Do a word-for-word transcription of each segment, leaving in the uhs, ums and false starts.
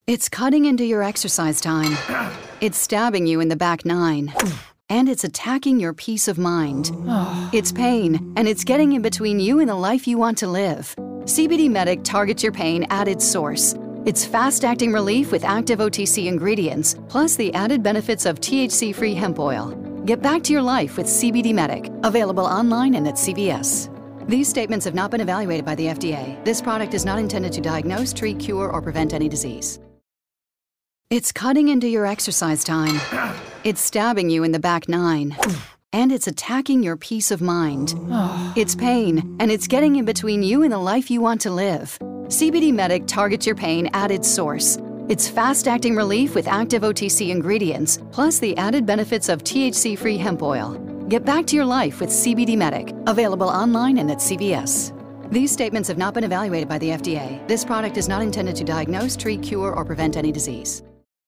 It's cutting into your exercise time. It's stabbing you in the back nine. And it's attacking your peace of mind. It's pain, and it's getting in between you and the life you want to live. C B D Medic targets your pain at its source. It's fast-acting relief with active O T C ingredients, plus the added benefits of T H C-free hemp oil. Get back to your life with C B D Medic, available online and at C V S. These statements have not been evaluated by the F D A. This product is not intended to diagnose, treat, cure, or prevent any disease. It's cutting into your exercise time. It's stabbing you in the back nine. And it's attacking your peace of mind. It's pain, and it's getting in between you and the life you want to live. C B D Medic targets your pain at its source. It's fast-acting relief with active O T C ingredients, plus the added benefits of T H C-free hemp oil. Get back to your life with C B D Medic, available online and at C V S. These statements have not been evaluated by the F D A. This product is not intended to diagnose, treat, cure, or prevent any disease.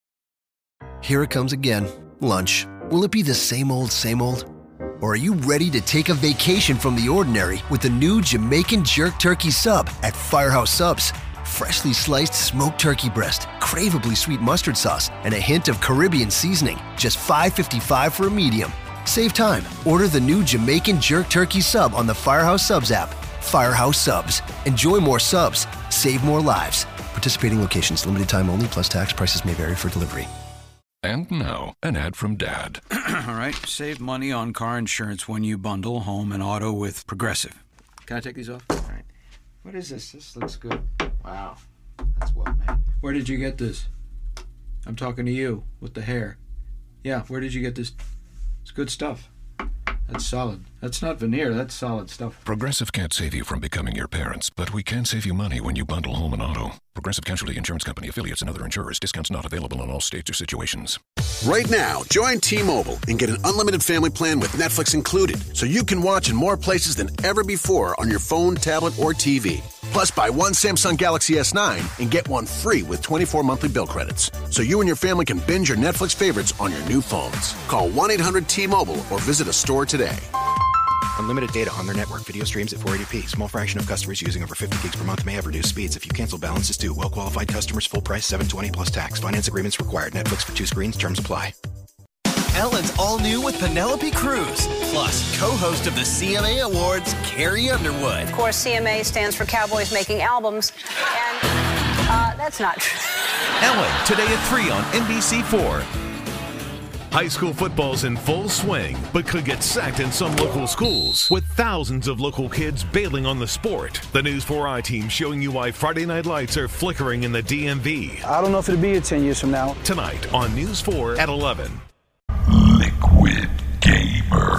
Here it comes again. Lunch. Will it be the same old, same old? Or are you ready to take a vacation from the ordinary with the new Jamaican Jerk Turkey Sub at Firehouse Subs? Freshly sliced smoked turkey breast, craveably sweet mustard sauce, and a hint of Caribbean seasoning. Just five fifty-five for a medium. Save time. Order the new Jamaican Jerk Turkey Sub on the Firehouse Subs app. Firehouse Subs. Enjoy more subs. Save more lives. Participating locations. Limited time only, plus tax. Prices may vary for delivery. And now, an ad from Dad. All right, save money on car insurance when you bundle home and auto with Progressive. Can I take these off? All right. What is this? This looks good. Wow, that's well made. Where did you get this? I'm talking to you with the hair. Yeah, where did you get this? It's good stuff. That's solid. That's not veneer, that's solid stuff. Progressive can't save you from becoming your parents, but we can save you money when you bundle home and auto. Progressive Casualty Insurance Company, affiliates, and other insurers. Discounts not available in all states or situations. Right now, join T-Mobile and get an unlimited family plan with Netflix included, so you can watch in more places than ever before on your phone, tablet, or T V. Plus, buy one Samsung Galaxy S nine and get one free with twenty-four monthly bill credits, so you and your family can binge your Netflix favorites on your new phones. Call one eight hundred T Mobile or visit a store today. Unlimited data on their network. Video streams at four eighty p. Small fraction of customers using over fifty gigs per month may have reduced speeds. If you cancel, balance is due. Well-qualified customers. Full price. seven twenty plus tax. Finance agreements required. Netflix for two screens. Terms apply. Ellen's all new with Penelope Cruz, plus co-host of the C M A Awards, Carrie Underwood. Of course, C M A stands for Cowboys Making Albums, and uh, that's not true. Ellen, today at three on N B C four. High school football's in full swing, but could get sacked in some local schools, with thousands of local kids bailing on the sport. The News four I team showing you why Friday night lights are flickering in the D M V. I don't know if it'll be here ten years from now. Tonight on News four at eleven. Liquid Gamer.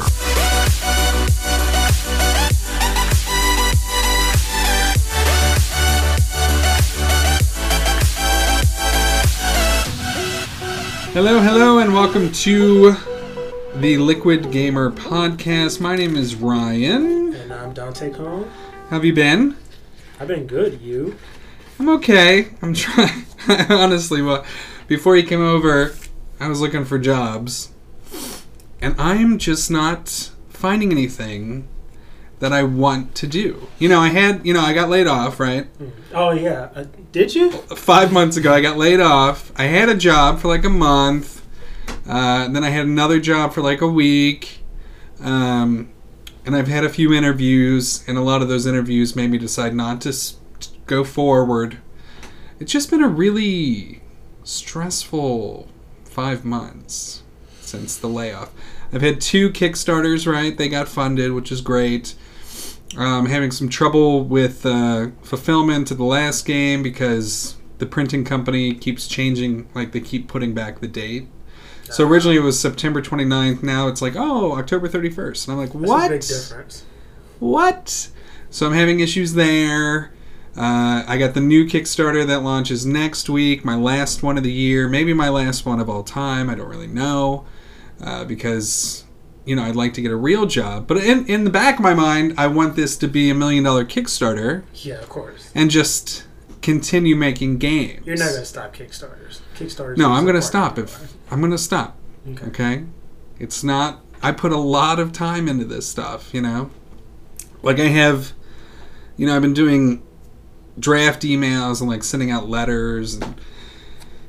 Hello, hello, and welcome to the Liquid Gamer podcast. My name is Ryan. And I'm Dante Cone. How have you been? I've been good. You? I'm okay. I'm trying. Honestly, well, before you came over, I was looking for jobs. And I'm just not finding anything that I want to do. You know, I had, you know, I got laid off, right? Oh, yeah. Uh, did you? Five months ago, I got laid off. I had a job for like a month. Uh, then I had another job for like a week. Um, and I've had a few interviews, and a lot of those interviews made me decide not to s- go forward. It's just been a really stressful five months since the layoff. I've had two Kickstarters, right? They got funded, which is great. Um, having some trouble with uh, fulfillment of the last game because the printing company keeps changing, like they keep putting back the date. So originally it was September twenty-ninth. Now it's like, oh, October thirty-first. And I'm like, what? That's a big difference. What? So I'm having issues there. Uh, I got the new Kickstarter that launches next week. My last one of the year. Maybe my last one of all time. I don't really know. Uh, because, you know, I'd like to get a real job. But in, in the back of my mind, I want this to be a million dollar Kickstarter. Yeah, of course. And just continue making games. You're not going to stop Kickstarters. Kickstarters. No, I'm going to stop. If I'm going to stop. Okay. okay? It's not... I put a lot of time into this stuff, you know? Like I have... You know, I've been doing draft emails and like sending out letters and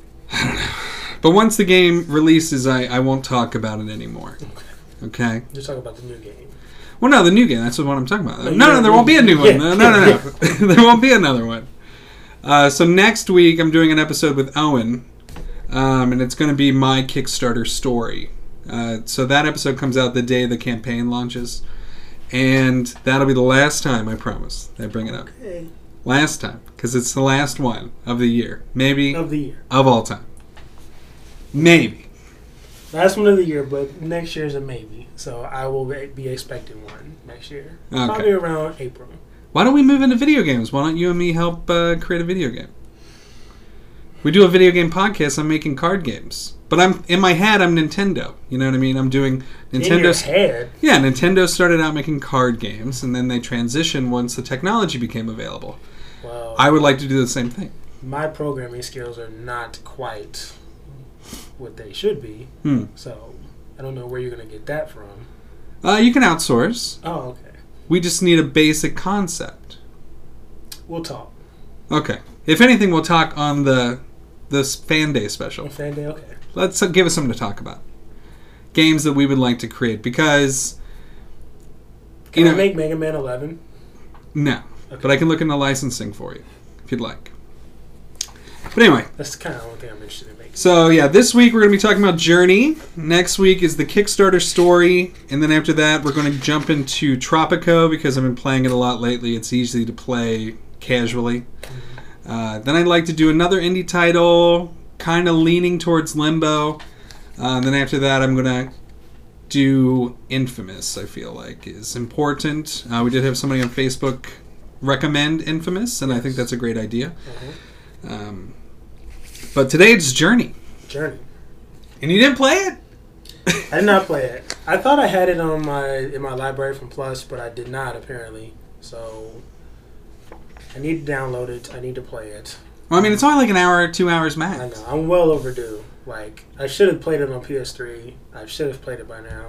But once the game releases, I, I won't talk about it anymore. Okay. Okay? You're talking about the new game. Well, no, the new game. That's what I'm talking about. No, No, no, yeah, there won't be a new one. yeah, No, no, no, yeah. no. There won't be another one. Uh, so next week, I'm doing an episode with Owen, um, and it's going to be my Kickstarter story. Uh, so that episode comes out the day the campaign launches, and that'll be the last time, I promise, that I bring it up. Okay. Last time, because it's the last one of the year. Maybe Of the year. of all time. Maybe. Last one of the year, but next year's a maybe. So I will be expecting one next year. Okay. Probably around April. Why don't we move into video games? Why don't you and me help uh, create a video game? We do a video game podcast. I'm making card games, but I'm in my head. I'm Nintendo. You know what I mean? I'm doing Nintendo. In your head? Yeah, Nintendo started out making card games, and then they transitioned once the technology became available. Well, I would like to do the same thing. My programming skills are not quite what they should be. Hmm. So I don't know where you're going to get that from. Uh, you can outsource. Oh, okay. We just need a basic concept. We'll talk. Okay. If anything, we'll talk on the this Fan Day special. Fan Day, okay. Let's uh, give us something to talk about. Games that we would like to create, because Can you know, I make Mega Man eleven? No, Okay. but I can look into licensing for you if you'd like. But anyway, That's the kind of only thing I'm interested in making. so yeah, this week we're going to be talking about Journey. Next week is the Kickstarter story, and then after that we're going to jump into Tropico because I've been playing it a lot lately. It's easy to play casually. Uh, then I'd like to do another indie title, kind of leaning towards Limbo. Uh, and then after that, I'm going to do Infamous, I feel like, is important. Uh, we did have somebody on Facebook recommend Infamous, and I think that's a great idea. Mm-hmm. Um, but today it's Journey. Journey. And you didn't play it? I did not play it. I thought I had it on my in my library from Plus, but I did not, apparently. So I need to download it. I need to play it. Well, I mean, it's only like an hour, two hours max. I know. I'm well overdue. Like, I should have played it on P S three. I should have played it by now.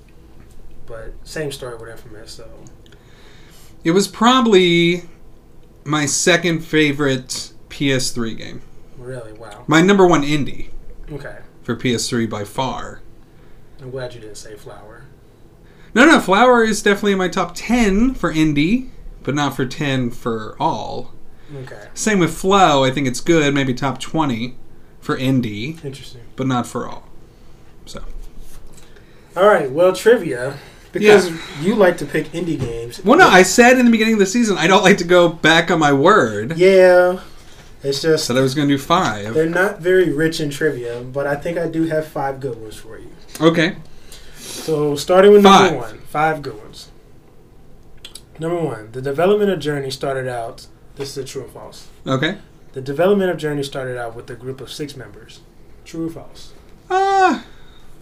But same story with Infamous, so. It was probably my second favorite P S three game. Really? Wow. My number one indie. Okay. For P S three by far. I'm glad you didn't say Flower. No, no, Flower is definitely in my top ten for indie, but not for ten for all. Okay. Same with Flow. I think it's good, maybe top twenty for indie. Interesting. But not for all. So. All right, well, trivia. Because yeah. you like to pick indie games. Well, no, I said in the beginning of the season, I don't like to go back on my word. Yeah. It's just... Said I was going to do five. They're not very rich in trivia, but I think I do have five good ones for you. Okay. So, starting with five. number one. Five good ones. Number one. The development of Journey started out... This is a true or false. Okay. The development of Journey started out with a group of six members. True or false? Ah... Uh,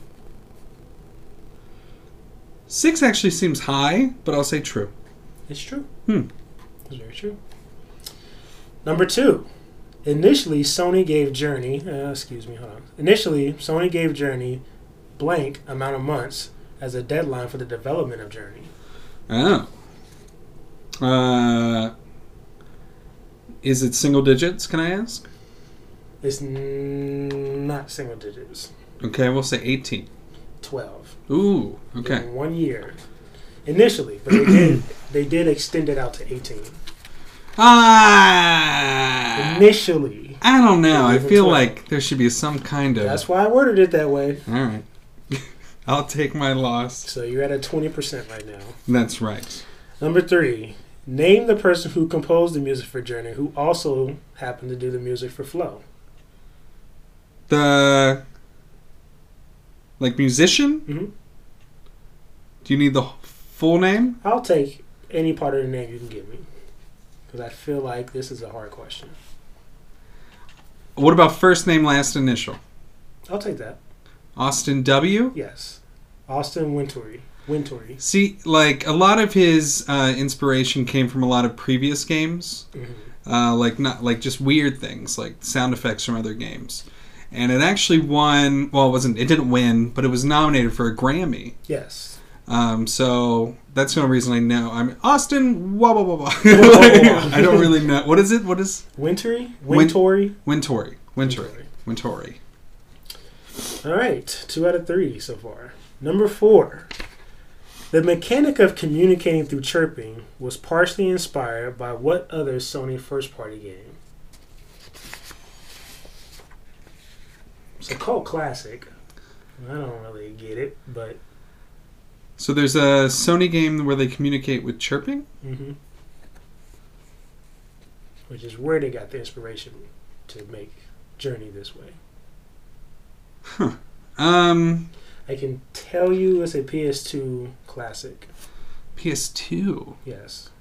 Six actually seems high, but I'll say true. It's true. Hmm. It's very true. Number two. Initially, Sony gave Journey... Uh, excuse me, hold on. Initially, Sony gave Journey blank amount of months as a deadline for the development of Journey. Oh. Uh, is it single digits, can I ask? It's n- not single digits. Okay, we'll say eighteen. twelve. Ooh, okay. In one year. Initially, but they did they did extend it out to eighteen. Ah! Initially. I don't know. I feel twelve. like there should be some kind of... That's why I worded it that way. All right. I'll take my loss. So you're at a twenty percent right now. That's right. Number three. Name the person who composed the music for Journey who also happened to do the music for Flow. The... Like musician? Mm-hmm. Do you need the full name? I'll take any part of the name you can give me. Because I feel like this is a hard question. What about first name, last initial? I'll take that. Austin W? Yes. Austin Wintory. Wintory. See, like, a lot of his uh, inspiration came from a lot of previous games. Mm-hmm. Uh, like, not like just weird things, like sound effects from other games. And it actually won, well, it wasn't, it didn't win, but it was nominated for a Grammy. Yes. Um, so that's the only reason I know. I'm Austin, wah, wah, wah, wah. Like, I don't really know. What is it? What is? Wintory? Wintory? Wintory. Wintory. Wintory. All right, two out of three so far. Number four. The mechanic of communicating through chirping was partially inspired by what other Sony first-party game? It's a cult classic. I don't really get it, but... So there's a Sony game where they communicate with chirping? Mm-hmm. Which is where they got the inspiration to make Journey this way. Huh. Um... I can tell you it's a P S two classic. P S two? Yes.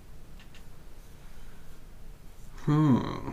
Hmm.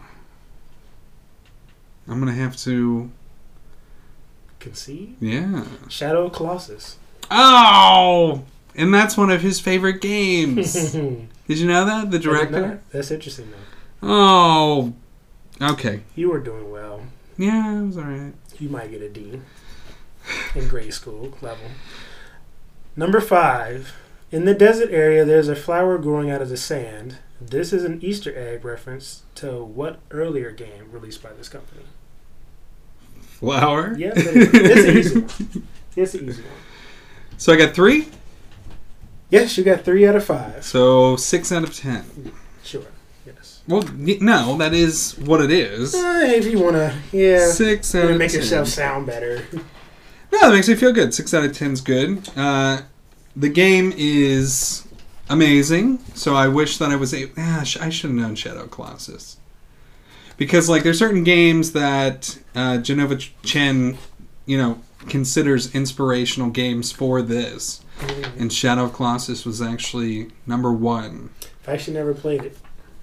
I'm going to have to... Concede? Yeah. Shadow of Colossus. Oh! And that's one of his favorite games. Did you know that? The director? That's interesting, though. Oh. Okay. You were doing well. Yeah, it was alright. You might get a D in grade school level. Number five. In the desert area, there's a flower growing out of the sand. This is an Easter egg reference to what earlier game released by this company? Flower? Yeah, it's an easy one. It's an easy one. So I got three? Yes, you got three out of five. So six out of ten. Sure, yes. Well, no, that is what it is. Uh, if you want to, yeah. Six out of make ten. yourself sound better. No, that makes me feel good. Six out of ten is good. Uh, the game is amazing, so I wish that I was a. Ah, I should have known Shadow Colossus. Because, like, there's certain games that uh, Genova Chen, you know, considers inspirational games for this. Mm-hmm. And Shadow of Colossus was actually number one. I actually never played it.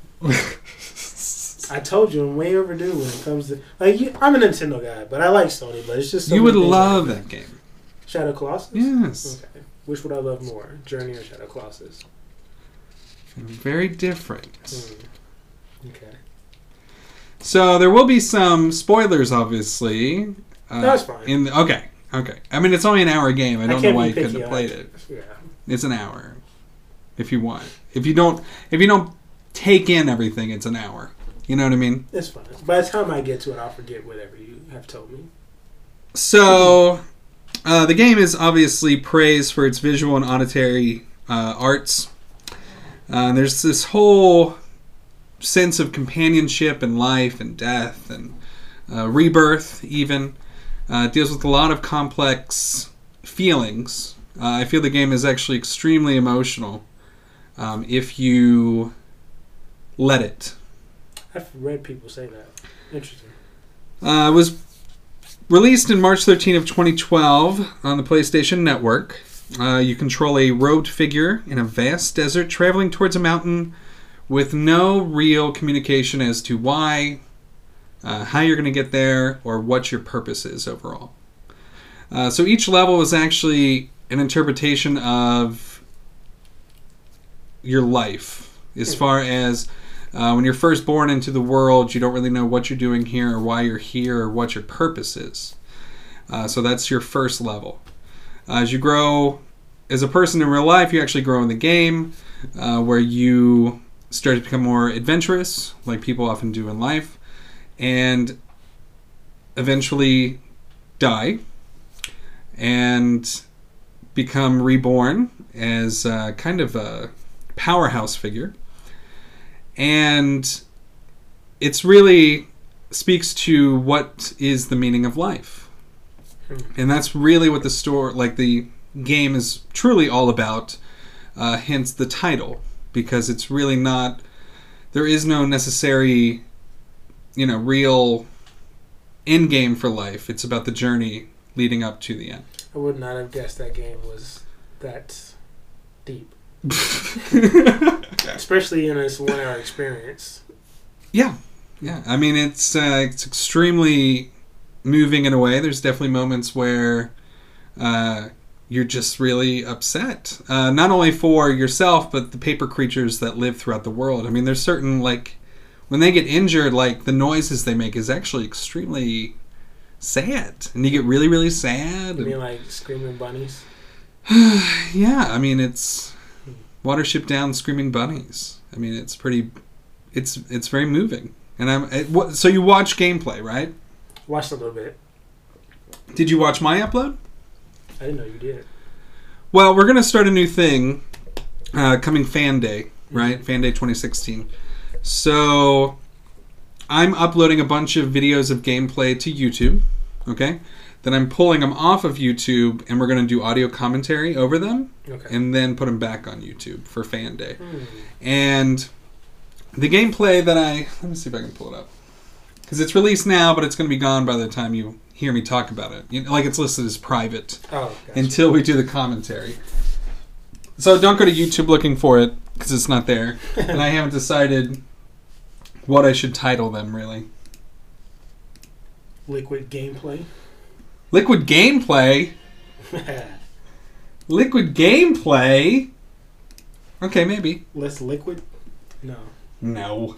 I told you I'm way overdue when it comes to... Like, you, I'm a Nintendo guy, but I like Sony, but it's just... So you would love like that game. Shadow Colossus? Yes. Okay. Which would I love more? Journey or Shadow Colossus? Very different. Mm. Okay. So there will be some spoilers, obviously. Uh, That's fine. In the, okay, okay. I mean, it's only an hour game. I don't I know why you picky, couldn't have played it. Yeah. It's an hour, if you want. If you don't, if you don't take in everything, it's an hour. You know what I mean? It's fine. By the time I get to it, I'll forget whatever you have told me. So, uh, the game is obviously praised for its visual and auditory uh, arts. Uh, there's this whole sense of companionship and life and death and uh, rebirth, even. Uh, it deals with a lot of complex feelings. Uh, I feel the game is actually extremely emotional um, if you let it. I've read people say that. Interesting. Uh, it was released in March thirteenth of twenty twelve on the PlayStation Network. Uh, you control a robed figure in a vast desert traveling towards a mountain with no real communication as to why, uh, how you're going to get there, or what your purpose is overall. Uh, so each level is actually an interpretation of your life. As far as uh, when you're first born into the world, you don't really know what you're doing here or why you're here or what your purpose is. Uh, so that's your first level. Uh, as you grow as a person in real life, you actually grow in the game uh, where you start to become more adventurous, like people often do in life, and eventually die and become reborn as a kind of a powerhouse figure. And it's really speaks to what is the meaning of life. And that's really what the store, like the game is truly all about, uh, hence the title, because it's really not, there is no necessary, you know, real end game for life. It's about the journey leading up to the end. I would not have guessed that game was that deep. Especially in this one hour experience. Yeah. Yeah. I mean, it's uh, it's extremely moving in a way. There's definitely moments where uh, you're just really upset. Uh, not only for yourself, but the paper creatures that live throughout the world. I mean, there's certain, like, when they get injured, like, the noises they make is actually extremely sad. And you get really, really sad. You mean like screaming bunnies? Yeah, I mean, it's Watership Down, Screaming Bunnies. I mean, it's pretty, it's it's very moving. And I'm, it, what, so you watch gameplay, right? Watched a little bit. Did you watch my upload? I didn't know you did. Well, we're going to start a new thing uh, coming Fan Day, right? Mm-hmm. Fan Day twenty sixteen. So I'm uploading a bunch of videos of gameplay to YouTube, okay? Then I'm pulling them off of YouTube, and we're going to do audio commentary over them, okay. And then put them back on YouTube for Fan Day. Mm. And the gameplay that I... Let me see if I can pull it up. Because it's released now, but it's going to be gone by the time you hear me talk about it. You know, like it's listed as private oh, gotcha. Until we do the commentary. So don't go to YouTube looking for it, because it's not there. And I haven't decided what I should title them, really. Liquid Gameplay. Liquid Gameplay? Liquid Gameplay? Okay, maybe. Less liquid? No. No.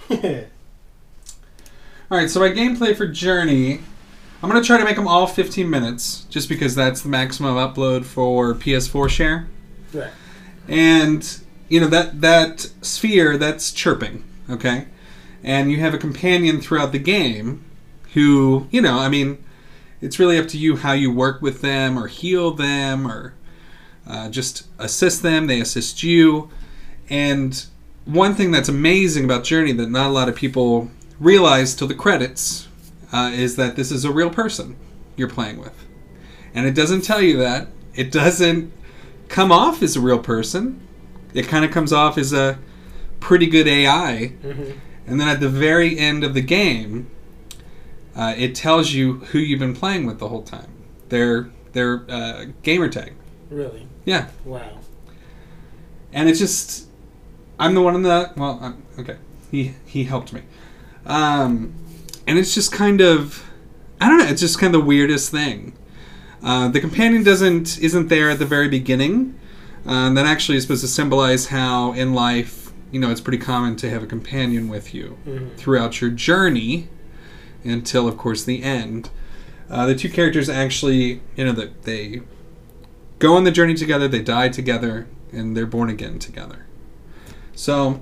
Alright, so my gameplay for Journey, I'm going to try to make them all fifteen minutes, just because that's the maximum upload for P S four share. Right. And, you know, that, that sphere, that's chirping, okay? And you have a companion throughout the game who, you know, I mean... It's really up to you how you work with them or heal them or uh, just assist them. They assist you. And one thing that's amazing about Journey that not a lot of people realize till the credits uh, is that this is a real person you're playing with. And it doesn't tell you that. It doesn't come off as a real person. It kind of comes off as a pretty good A I. Mm-hmm. And then at the very end of the game... Uh, it tells you who you've been playing with the whole time. Their their uh, gamer tag. Really? Yeah. Wow. And it's just, I'm the one in the well, I'm, okay. He he helped me, um, and it's just kind of, I don't know. It's just kind of the weirdest thing. Uh, the companion doesn't isn't there at the very beginning. Um, that actually is supposed to symbolize how in life, you know, it's pretty common to have a companion with you mm-hmm. throughout your journey. Until, of course, the end. Uh, the two characters actually, you know, the, they go on the journey together, they die together, and they're born again together. So...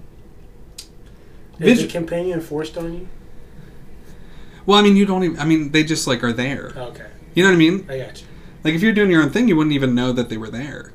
Is the companion forced on you? Well, I mean, you don't even... I mean, they just, like, are there. Okay. You know what I mean? I got you. Like, if you're doing your own thing, you wouldn't even know that they were there.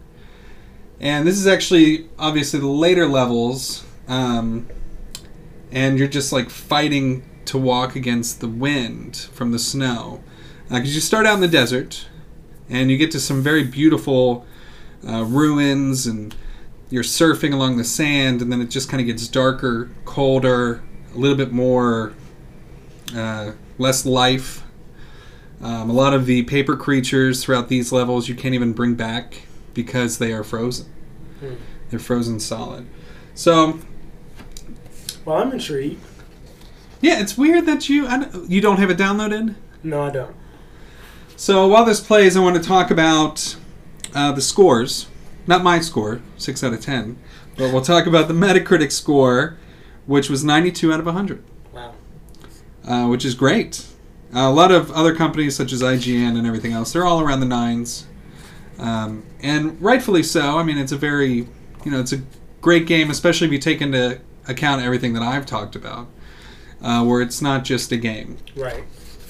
And this is actually, obviously, the later levels, um, and you're just, like, fighting... to walk against the wind from the snow. Because uh, you start out in the desert, and you get to some very beautiful uh, ruins, and you're surfing along the sand, and then it just kind of gets darker, colder, a little bit more, uh, less life. Um, a lot of the paper creatures throughout these levels you can't even bring back because they are frozen. Hmm. They're frozen solid. So... Well, I'm intrigued. Yeah, it's weird that you I don't, you don't have it downloaded? No, I don't. So while this plays, I want to talk about uh, the scores. Not my score, six out of ten. But we'll talk about the Metacritic score, which was ninety-two out of one hundred. Wow. Uh, which is great. Uh, a lot of other companies, such as I G N and everything else, they're all around the nines. Um, and rightfully so. I mean, it's a very, you know, it's a great game, especially if you take into account everything that I've talked about. Uh, where it's not just a game. Right.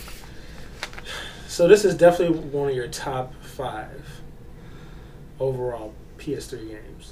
So this is definitely one of your top five overall P S three games.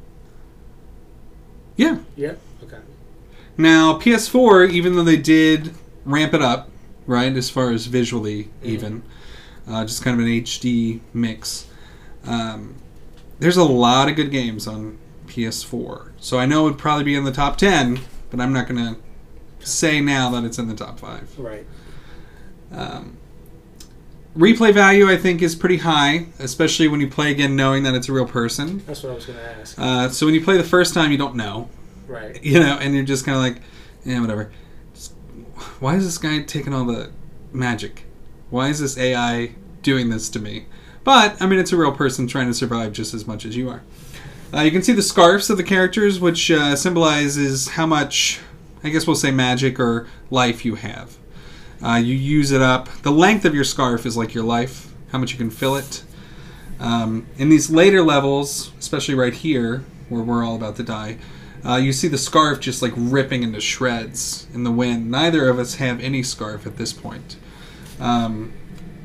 Yeah. Yeah? Okay. Now, P S four, even though they did ramp it up, right, as far as visually mm-hmm. even, uh, just kind of an H D mix, um, there's a lot of good games on P S four. So I know it would probably be in the top ten, but I'm not going to say now that it's in the top five. Right. Um, replay value, I think, is pretty high, especially when you play again knowing that it's a real person. That's what I was going to ask. Uh, so when you play the first time, you don't know. Right. You know, and you're just kind of like, yeah, whatever. Just, why is this guy taking all the magic? Why is this A I doing this to me? But, I mean, it's a real person trying to survive just as much as you are. Uh, you can see the scarves of the characters, which uh, symbolizes how much... I guess we'll say magic or life you have. Uh, you use it up. The length of your scarf is like your life, how much you can fill it. Um, in these later levels, especially right here, where we're all about to die, uh, you see the scarf just like ripping into shreds in the wind. Neither of us have any scarf at this point. Um,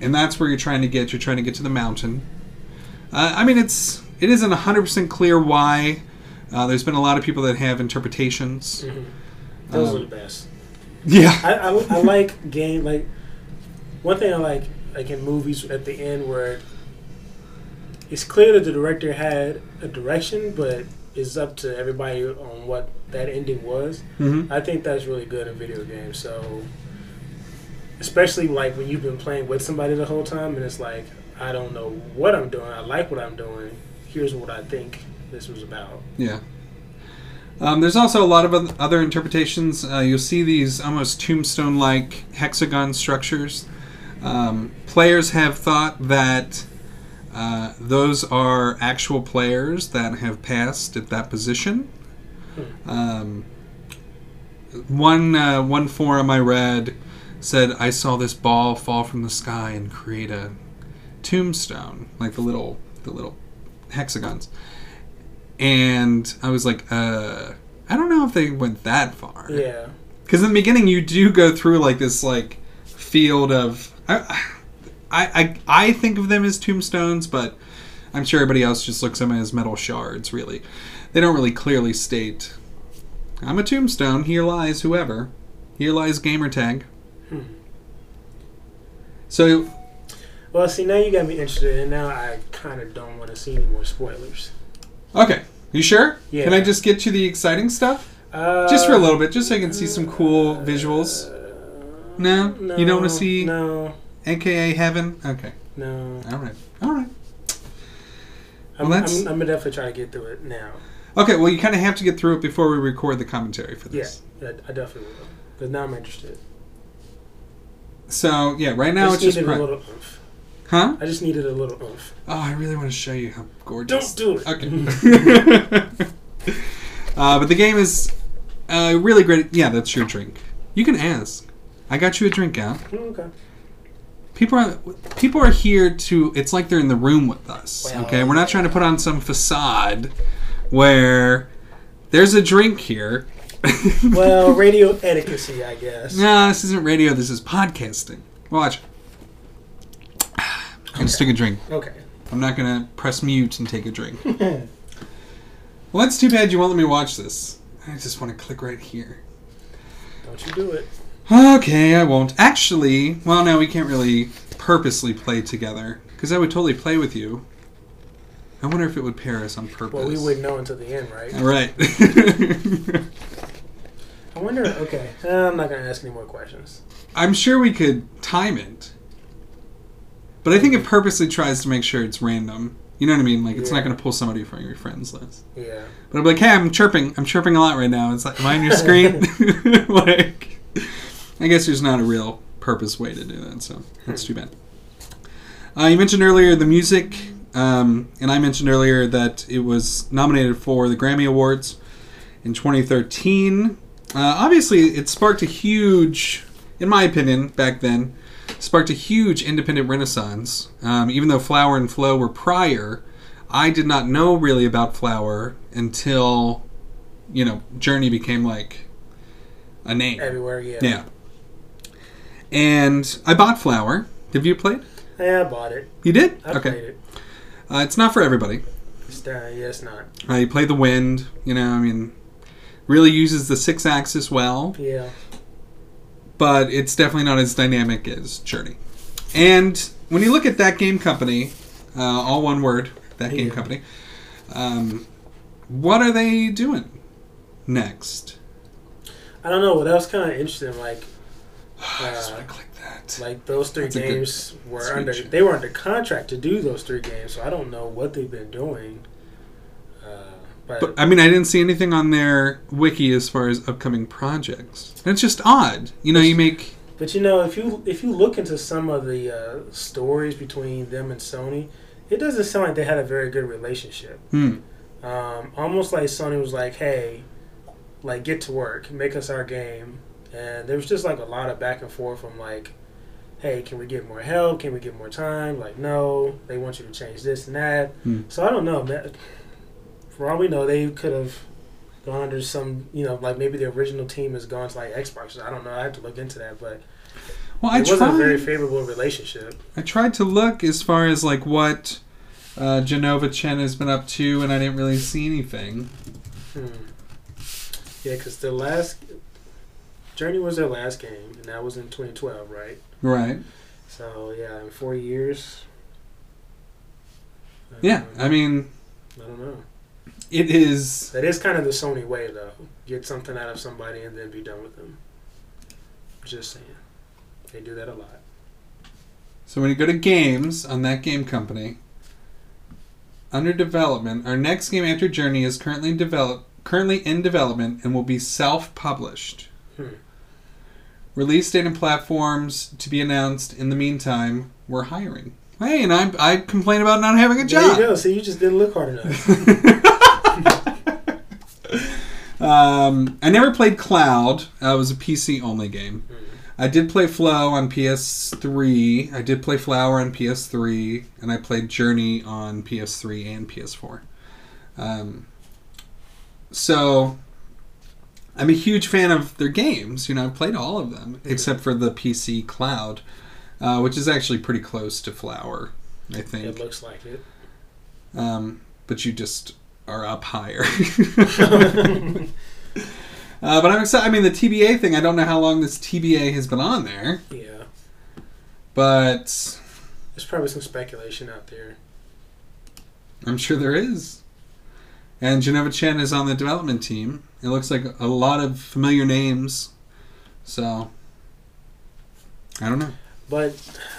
and that's where you're trying to get. You're trying to get to the mountain. Uh, I mean, it's it isn't one hundred percent clear why. Uh, there's been a lot of people that have interpretations. Mm-hmm. Those um, are the best. Yeah. I, I, I like game, like, one thing I like, like in movies at the end where it's clear that the director had a direction, but it's up to everybody on what that ending was. Mm-hmm. I think that's really good in video games. So, especially like when you've been playing with somebody the whole time and it's like, I don't know what I'm doing. I like what I'm doing. Here's what I think this was about. Yeah. Um, there's also a lot of other interpretations. Uh, you'll see these almost tombstone-like hexagon structures. Um, players have thought that uh, those are actual players that have passed at that position. Um, one uh, one forum I read said, I saw this ball fall from the sky and create a tombstone, like the little the little hexagons. And I was like, uh, I don't know if they went that far. Yeah. Because in the beginning, you do go through like this like field of. I, I, I, I think of them as tombstones, but I'm sure everybody else just looks at them as metal shards, really. They don't really clearly state, I'm a tombstone, here lies whoever. Here lies gamertag. Hmm. So. Well, see, now you got me interested, and now I kind of don't want to see any more spoilers. Okay. You sure? Yeah. Can I just get you the exciting stuff? Uh, just for a little bit, just so I can see some cool visuals. No? no You don't want to see no. A K A heaven? Okay. No. All right. All right. I'm, Well, that's... I'm, I'm going to definitely try to get through it now. Okay, well, you kind of have to get through it before we record the commentary for this. Yeah, I definitely will. Because now I'm interested. So, yeah, right now I it's just just... needed Pri- a little oomph. Huh? I just needed a little oomph. Oh, I really want to show you how gorgeous. Don't do it. Okay. uh, but the game is uh, really great. Yeah, that's your drink. You can ask. I got you a drink out. Okay. People are people are here to. It's like they're in the room with us. Well, okay, we're not trying to put on some facade where there's a drink here. Well, radio etiquette, I guess. No, this isn't radio. This is podcasting. Watch. I just took a drink. Okay. I'm not gonna press mute and take a drink. Well, that's too bad you won't let me watch this. I just want to click right here. Don't you do it. Okay, I won't. Actually, well, no, we can't really purposely play together. Because I would totally play with you. I wonder if it would pair us on purpose. Well, we wouldn't know until the end, right? Right. I wonder, okay. Uh, I'm not going to ask any more questions. I'm sure we could time it. But I think it purposely tries to make sure it's random. You know what I mean? Like, it's Yeah. not going to pull somebody from your friends list. Yeah. But I'm like, hey, I'm chirping. I'm chirping a lot right now. It's like, am I on your screen? Like, I guess there's not a real purpose way to do that, so that's too bad. Uh, you mentioned earlier the music, um, and I mentioned earlier that it was nominated for the Grammy Awards in twenty thirteen. Uh, obviously, it sparked a huge, in my opinion, back then, sparked a huge independent renaissance. Um, even though Flower and Flow were prior, I did not know really about Flower until, you know, Journey became like a name. Everywhere, yeah. Yeah. And I bought Flower. Have you played? Yeah, I bought it. You did? I okay. played it. Uh, it's not for everybody. It's, uh, yeah, it's not. Uh, you play the wind, you know, I mean, really uses the six axis well. Yeah. But it's definitely not as dynamic as Journey. And when you look at that game company, uh, all one word, that game Yeah. company, um, what are they doing next? I don't know. Well, that was kind of interesting. Like, I just uh, want to click that. like those three That's a good games were speech. under. They were under contract to do those three games, so I don't know what they've been doing. Uh, but, But, I mean, I didn't see anything on their wiki as far as upcoming projects. And it's just odd. You know, you make... But you know, if you if you look into some of the uh, stories between them and Sony, it doesn't sound like they had a very good relationship. Hmm. Um, almost like Sony was like, "Hey, like get to work, make us our game," and there was just like a lot of back and forth from like, "Hey, can we get more help? Can we get more time?" Like, no, they want you to change this and that. Hmm. So I don't know. Man. For all we know, they could have gone under some, you know, like maybe the original team has gone to like Xbox. I don't know. I have to look into that, but Well, I it wasn't tried, a very favorable relationship. I tried to look as far as like what uh, Genova Chen has been up to, and I didn't really see anything. Hmm. Yeah, because the last Journey was their last game, and that was in twenty twelve, right? Right. So yeah, in four years. Yeah, I mean, I don't know. It is. That is kind of the Sony way, though. Get something out of somebody and then be done with them. Just saying. They do that a lot. So when you go to games on that game company, under development, our next game after Journey is currently in develop, currently in development and will be self-published. Hmm. Release date and platforms to be announced. In the meantime, we're hiring. Hey, and I I complain about not having a job. There you go. See, you just didn't look hard enough. um, I never played Cloud. Uh, it was a P C-only game. Mm. I did play Flow on P S three. I did play Flower on P S three. And I played Journey on P S three and P S four. Um, so, I'm a huge fan of their games. You know, I've played all of them, mm. except for the P C Cloud. Uh, which is actually pretty close to Flower, I think. It looks like it. Um, but you just are up higher. uh, but I'm excited. I mean, the T B A thing, I don't know how long this T B A has been on there. Yeah. But there's probably some speculation out there. I'm sure there is. And Genova Chen is on the development team. It looks like a lot of familiar names. So, I don't know. But,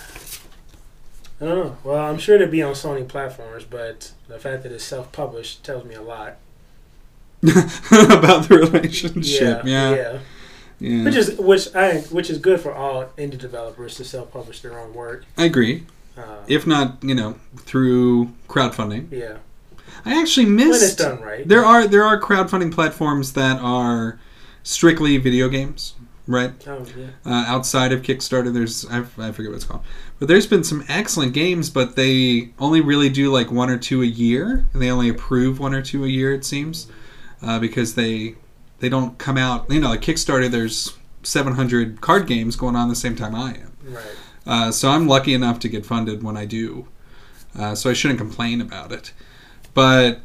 I don't know. Well, I'm sure it'll be on Sony platforms, but the fact that it's self-published tells me a lot. About the relationship, yeah. Yeah, yeah. yeah. Which is which I which is good for all indie developers to self-publish their own work. I agree. Uh, if not, you know, through crowdfunding. Yeah. I actually missed... When it's done right. There are, there are crowdfunding platforms that are strictly video games. Right? Oh, yeah. Uh, outside of Kickstarter, there's I, I forget what it's called, but there's been some excellent games, but they only really do like one or two a year, and they only approve one or two a year, it seems, uh, because they they don't come out. You know, like Kickstarter, there's seven hundred card games going on at the same time I am. Right. Uh, so I'm lucky enough to get funded when I do, uh, so I shouldn't complain about it. But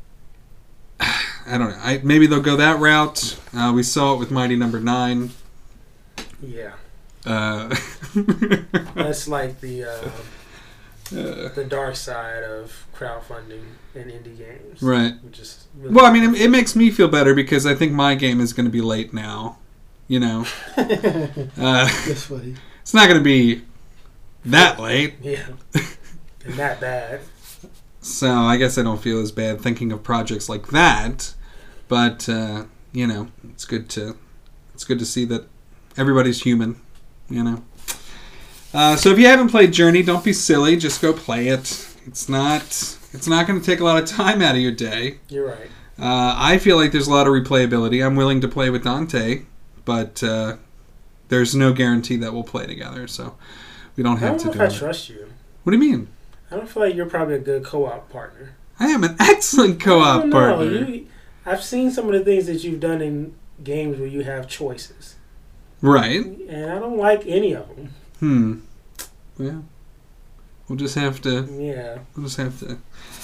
I don't know. I, maybe they'll go that route. Uh, we saw it with Mighty Number Nine. Yeah. Uh, That's like the uh, uh, the dark side of crowdfunding in indie games. Right. Which is really well, I mean, it, it makes me feel better because I think my game is going to be late now. You know? uh, That's funny. It's not going to be that late. Yeah. And that bad. So I guess I don't feel as bad thinking of projects like that. But, uh, you know, it's good to it's good to see that everybody's human, you know. Uh, so if you haven't played Journey, don't be silly. Just go play it. It's not. It's not going to take a lot of time out of your day. You're right. Uh, I feel like there's a lot of replayability. I'm willing to play with Dante, but uh, there's no guarantee that we'll play together. So we don't have I don't to know do if it. I trust you. What do you mean? I don't feel like you're probably a good co-op partner. I am an excellent co-op I don't know. partner. You, I've seen some of the things that you've done in games where you have choices. Right. And I don't like any of them. Hmm. Well, we'll just have to... Yeah. We'll just have to...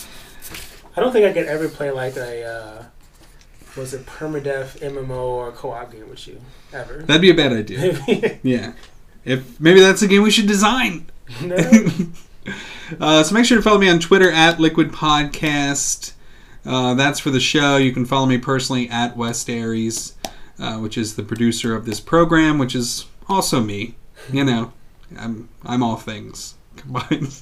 I don't think I could ever play like a... Uh, was it permadeath M M O or co-op game with you. Ever. That'd be a bad idea. Yeah. If maybe that's a game we should design. No. uh, so make sure to follow me on Twitter at Liquid Podcast. Uh, that's for the show. You can follow me personally at West Aries, uh, which is the producer of this program, which is also me. You know, I'm I'm all things combined.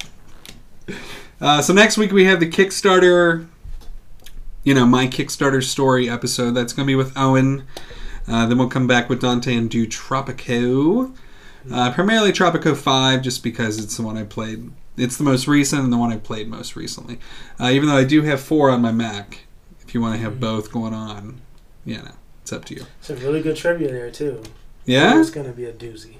uh, so next week we have the Kickstarter, you know, my Kickstarter story episode. That's going to be with Owen. Uh, then we'll come back with Dante and do Tropico. Uh, primarily Tropico five, just because it's the one I played. It's the most recent and the one I played most recently. Uh, even though I do have four on my Mac. If you want to have mm-hmm. both going on, you know, it's up to you. Some really good trivia there, too. Yeah? It's going to be a doozy.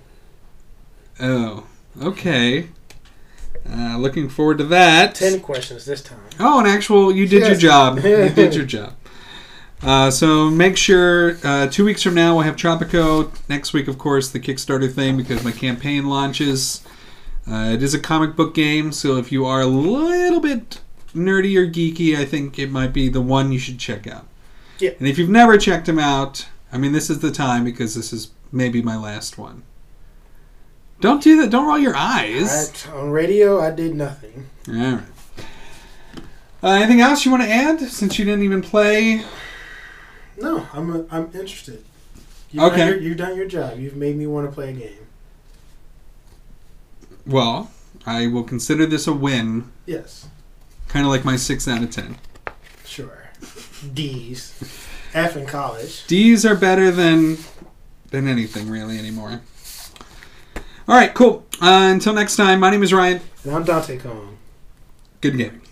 Oh, okay. Uh, looking forward to that. Ten questions this time. Oh, an actual, you did yes. your job. You did your job. Uh, so make sure uh, two weeks from now we'll have Tropico. Next week, of course, the Kickstarter thing because my campaign launches. Uh, it is a comic book game, so if you are a little bit nerdy or geeky, I think it might be the one you should check out. Yeah. And if you've never checked them out, I mean, this is the time because this is maybe my last one. Don't do that. Don't roll your eyes. I, on radio, I did nothing. All right. Uh, anything else you want to add since you didn't even play? No, I'm a, I'm interested. You've Okay. Done your, you've done your job. You've made me want to play a game. Well, I will consider this a win. Yes. Kind of like my six out of ten. Sure. D's. F in college. D's are better than than anything really anymore. All right, cool. Uh, until next time, my name is Ryan. And I'm Dante Kong. Good gaming.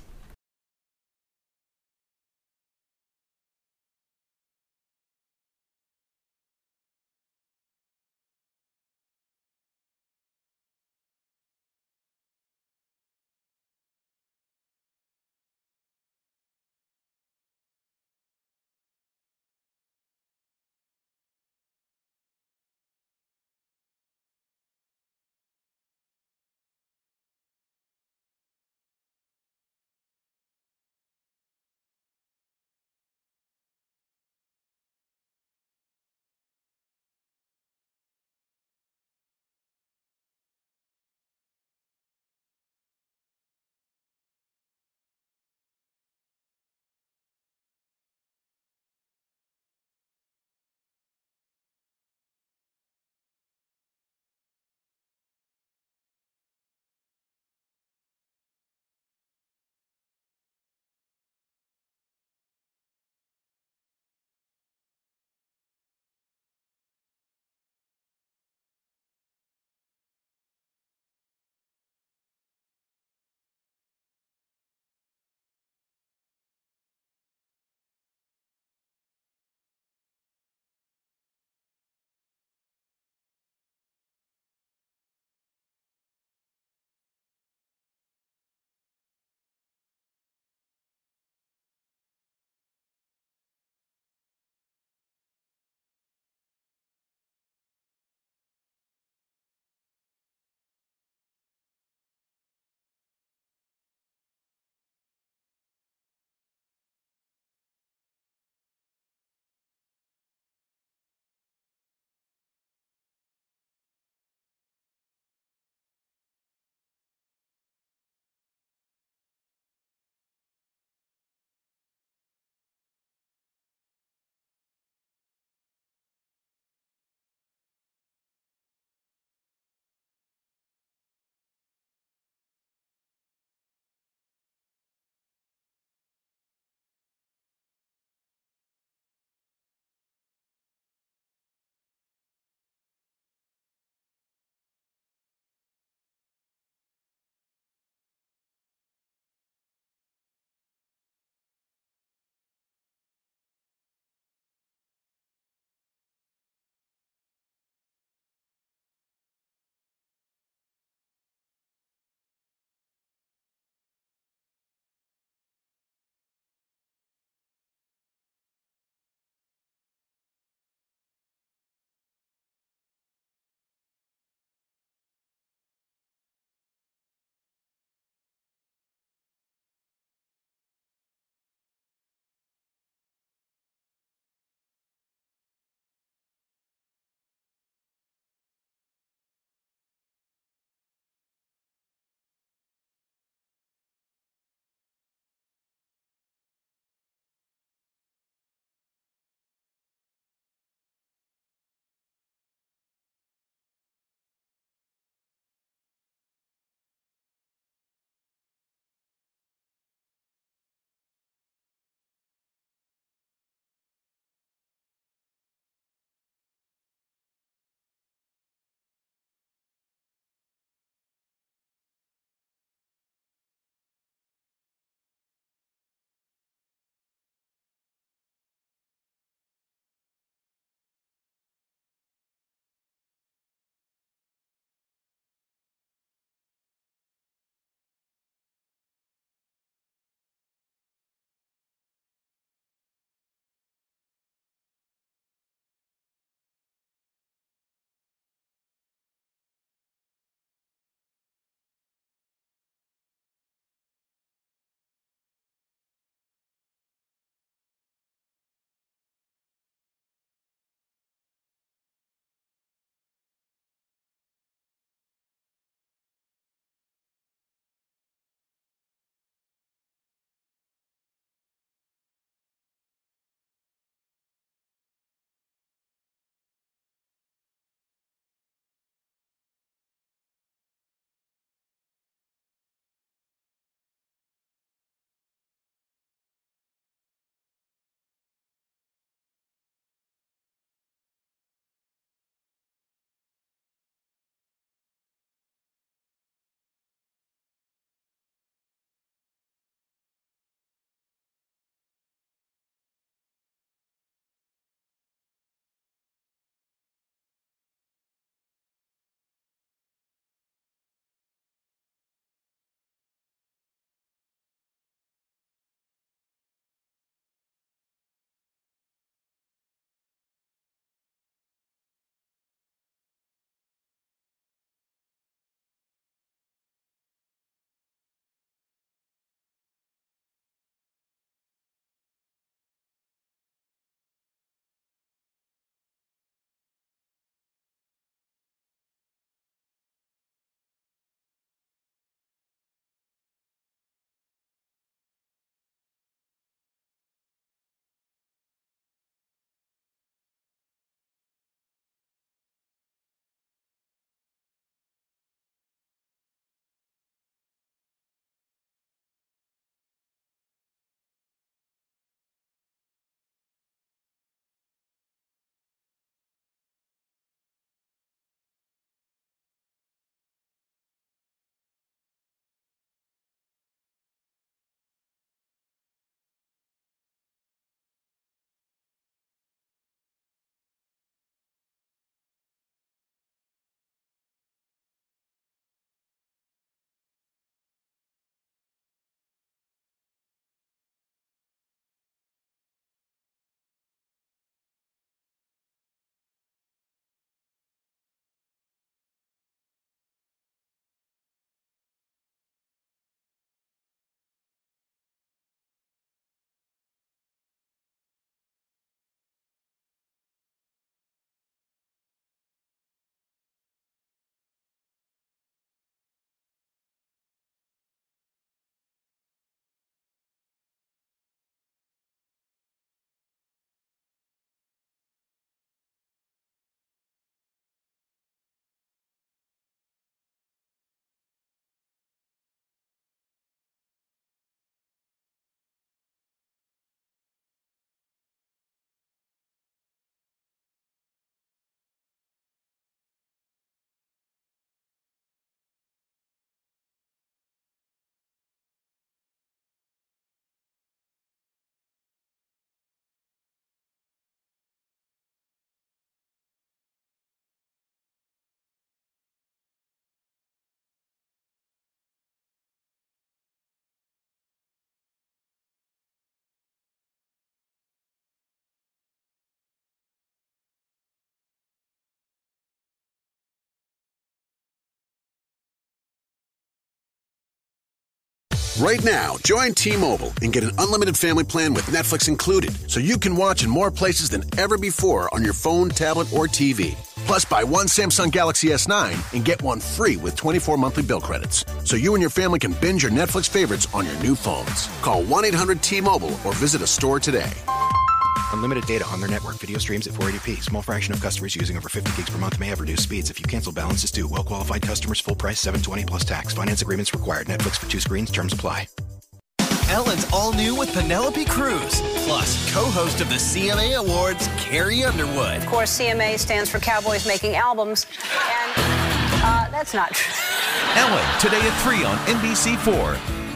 Right now, join T-Mobile and get an unlimited family plan with Netflix included, so you can watch in more places than ever before on your phone, tablet, or T V. Plus, buy one Samsung Galaxy S nine and get one free with twenty-four monthly bill credits, so you and your family can binge your Netflix favorites on your new phones. Call one eight hundred T Mobile or visit a store today. Unlimited data on their network. Video streams at four eighty p. Small fraction of customers using over fifty gigs per month may have reduced speeds. If you cancel, balance is due. Well-qualified customers, full price, seven twenty plus tax. Finance agreements required. Netflix for two screens. Terms apply. Ellen's all new with Penelope Cruz. Plus, co-host of the C M A Awards, Carrie Underwood. Of course, C M A stands for Cowboys Making Albums, and uh, that's not true. Ellen, today at three on N B C four.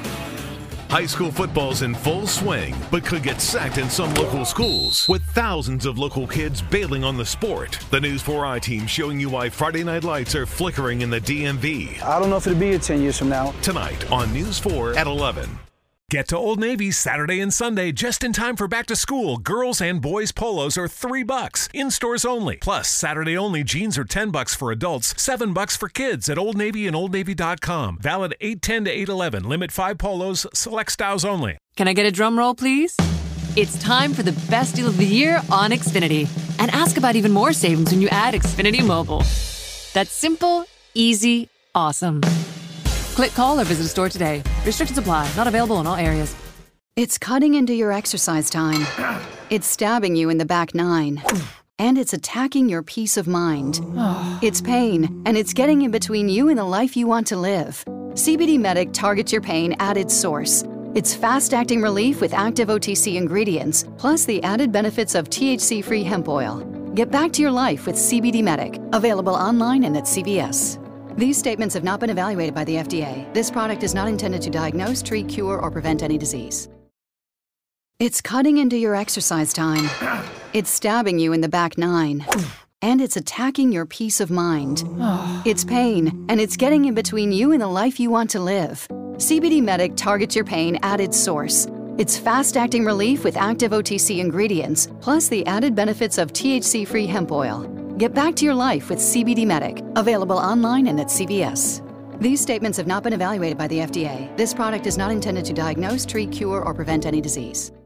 High school football's in full swing, but could get sacked in some local schools, with thousands of local kids bailing on the sport. The News four I team showing you why Friday night lights are flickering in the D M V. I don't know if it'll be here ten years from now. Tonight on News four at eleven. Get to Old Navy Saturday and Sunday just in time for back to school. Girls and boys polos are three bucks in stores only. Plus, Saturday only jeans are ten bucks for adults, seven bucks for kids at Old Navy and old navy dot com. Valid eight ten to eight eleven. Limit five polos, select styles only. Can I get a drum roll, please? It's time for the best deal of the year on Xfinity. And ask about even more savings when you add Xfinity Mobile. That's simple, easy, awesome. Click, call, or visit a store today. Restrictions apply. Not available in all areas. It's cutting into your exercise time. It's stabbing you in the back nine. And it's attacking your peace of mind. It's pain, and it's getting in between you and the life you want to live. C B D Medic targets your pain at its source. It's fast-acting relief with active O T C ingredients, plus the added benefits of T H C-free hemp oil. Get back to your life with C B D Medic. Available online and at C V S. These statements have not been evaluated by the F D A. This product is not intended to diagnose, treat, cure, or prevent any disease. It's cutting into your exercise time. It's stabbing you in the back nine. And it's attacking your peace of mind. It's pain, and it's getting in between you and the life you want to live. C B D Medic targets your pain at its source. It's fast-acting relief with active O T C ingredients, plus the added benefits of T H C-free hemp oil. Get back to your life with C B D Medic. Available online and at C V S. These statements have not been evaluated by the F D A. This product is not intended to diagnose, treat, cure, or prevent any disease.